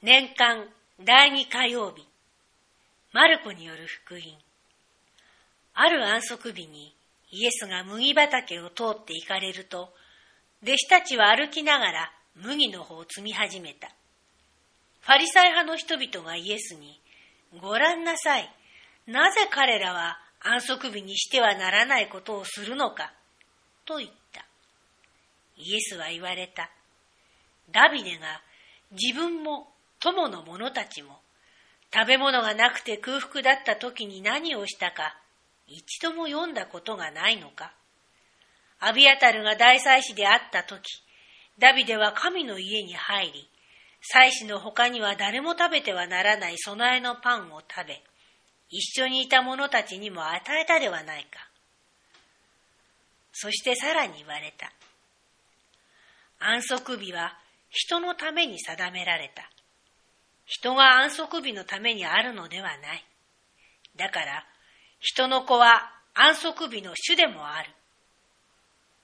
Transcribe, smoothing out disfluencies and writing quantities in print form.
年間第2火曜日、マルコによる福音。ある安息日にイエスが麦畑を通って行かれると、弟子たちは歩きながら麦の穂を摘み始めた。ファリサイ派の人々がイエスに、ご覧なさい、なぜ彼らは安息日にしてはならないことをするのか、と言った。イエスは言われた。ダビデが自分も友の者たちも食べ物がなくて空腹だった時に何をしたか一度も読んだことがないのか。アビアタルが大祭司であった時、ダビデは神の家に入り、祭司の他には誰も食べてはならない供えのパンを食べ、一緒にいた者たちにも与えたではないか。そしてさらに言われた。安息日は人のために定められた。人が安息日のためにあるのではない。だから、人の子は安息日の主でもある。